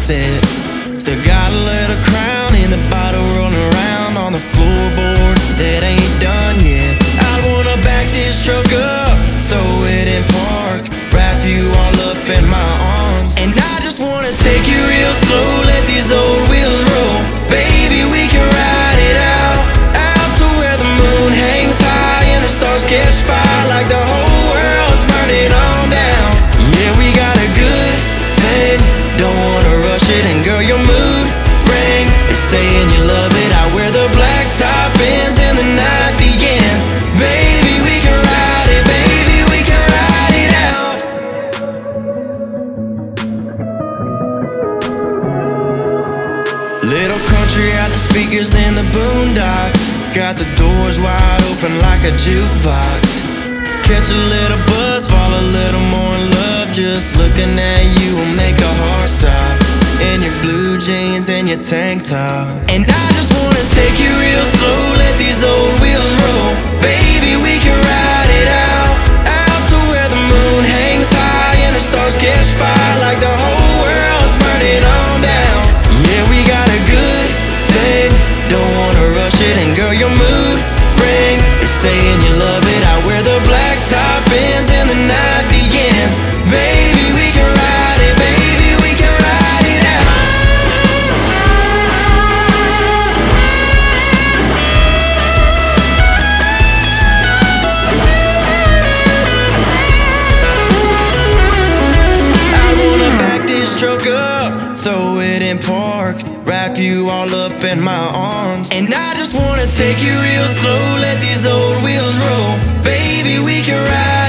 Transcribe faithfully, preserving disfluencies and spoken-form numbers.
sunset. Still got a little crown in the bottle rolling around on the floorboard that ain't done yet. I wanna back this truck up, throw it in park, wrap you all up in my arms. And I just wanna take you real slow, let these old wheels roll. Baby, we can ride it out, out to where the moon hangs high and the stars catch fire, like the whole world's burning on down. Yeah, we got a good thing, don't wanna rush it. And girl, your mood ring is saying you love it. I wear the black top ends and the night begins. Baby, we can ride it, baby, we can ride it out. Little country out the speakers in the boondocks, got the doors wide open like a jukebox. Catch a little buzz, fall a little more in love. Just looking at you will make a heart stop. In your blue jeans and your tank top. And I just wanna take you real slow, let these old wheels roll. Baby, we can ride it out, out to where the moon hangs high and the stars catch fire, like the whole world's burning on down. Yeah, we got a good thing, don't wanna rush it. And girl, your mood ring is saying you love it. I wear the black top ends and the night begins. Baby, we can ride it, baby, we can ride it out. I wanna back this truck up, throw it in park, wrap you all up in my arms. And I just wanna take you real slow, let these old wheels roll. Baby, we can ride